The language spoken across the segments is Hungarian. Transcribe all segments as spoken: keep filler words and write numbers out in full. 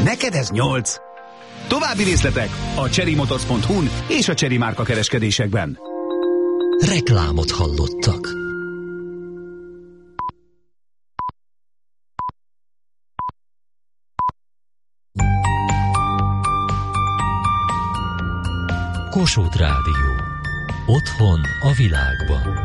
Neked ez nyolc. További részletek a cherry motors pont hu-n és a Chery márka kereskedésekben. Reklámot hallottak. Kossuth Rádió. Otthon a világban.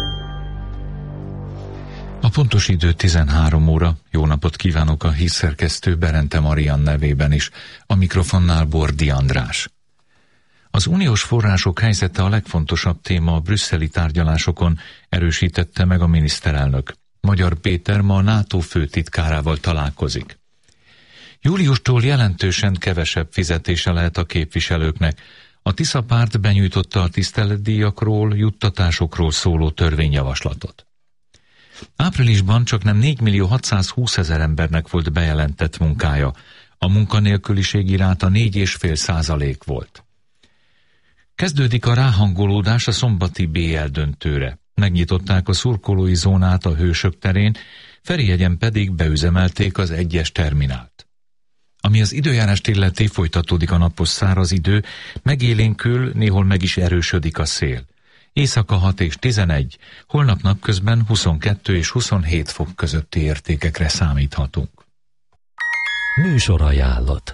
A pontos idő tizenhárom óra. Jó napot kívánok a hírszerkesztő Berente Marian nevében is. A mikrofonnál Bordi András. Az uniós források helyzete a legfontosabb téma a brüsszeli tárgyalásokon, erősítette meg a miniszterelnök. Magyar Péter ma a NATO főtitkárával találkozik. Júliustól jelentősen kevesebb fizetése lehet a képviselőknek. A Tisza párt benyújtotta a tiszteletdíjakról, juttatásokról szóló törvényjavaslatot. Áprilisban csaknem négymillió hatszázhúszezer embernek volt bejelentett munkája. A munkanélküliség iráta négy egész öt százalék volt. Kezdődik a ráhangolódás a szombati bé el döntőre. Megnyitották a szurkolói zónát a Hősök terén, Ferihegyen pedig beüzemelték az egyes terminált. Ami az időjárást illeti, folytatódik a napos száraz idő, megélénkül, néhol meg is erősödik a szél. Éjszaka hat és tizenegy, holnap napközben huszonkettő és huszonhét fok közötti értékekre számíthatunk. Műsorajánlat.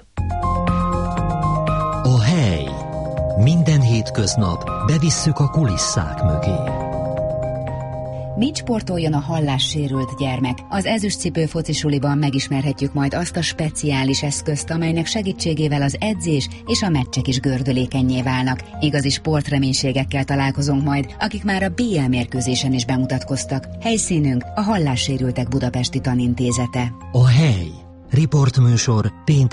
A hely. Minden hétköznap bevisszük a kulisszák mögé. Mit sportoljon a hallássérült gyermek? Az ezüstcipő focisuliban megismerhetjük majd azt a speciális eszközt, amelynek segítségével az edzés és a meccsek is gördülékennyé válnak. Igazi sportreménységekkel találkozunk majd, akik már a bé el mérkőzésen is bemutatkoztak. Helyszínünk a Hallássérültek Budapesti Tanintézete. A hely. Riportműsor péntek